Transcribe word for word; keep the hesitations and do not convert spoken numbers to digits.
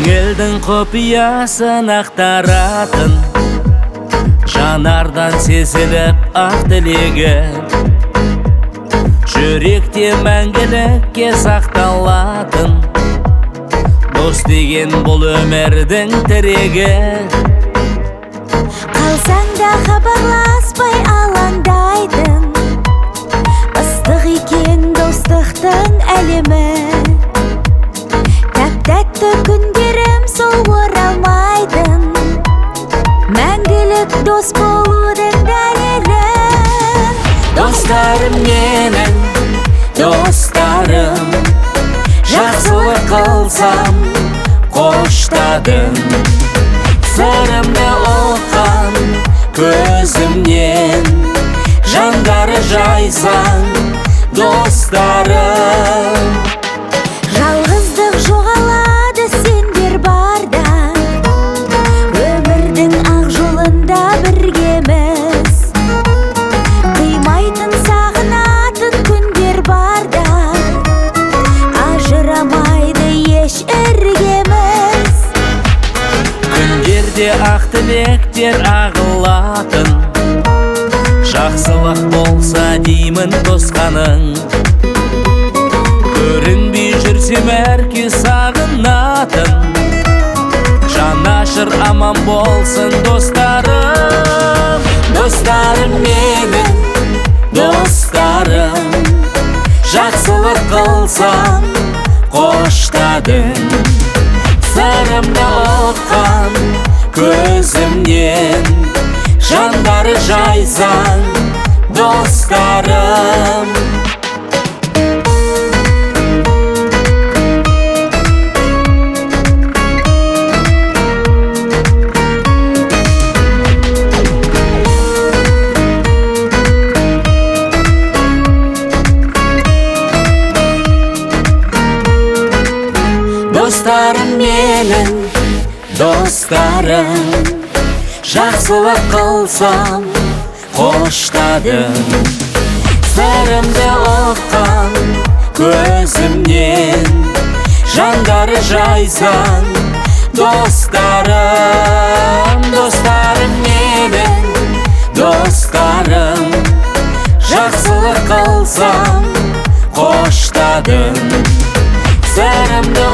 Көңілдің құпиясын ақтаратын, жанардан сезіліп ақ тілегі, жүректе мәңгілікке сақталатын, дос деген бұл өмірдің тірегі. Қалсаң да хабарласпай алаңдайтын, ыстық екен достықтың әлемі. Тәп-тәтті күндерім сол оралмайтын, мәңгілік дос болудың дәлелі. Достарым менің, достарым, жақсылық қылсам қоштадым. Сырымды ұққан көзімнен, жандары жайсаң достарым. Жалғыздық жоғалады сендер барда, өмірдің ақ жолында біргеміз. Қимайтын сағынатын күндер барда, ажырамайды еш іргеміз. Күндерде ақ тілектер ағылатын, жақсылық болса деймін тосқаның. Көрінбей жүрсем әрке сағынатын, жанашыр аман болсын достарым. Достарым менің, достарым, жақсылық қылсам қоштадым. Сырымды ұққан көзімнен, жандары жайсаң достарым. Достарым менің, достарым, жақсылық қылсам қоштадым. Сырымды ұққан көзімнен, жандары жайсаң достарым. Достарым менің, достарым, жақсылық қылсам қоштадым. Сырымды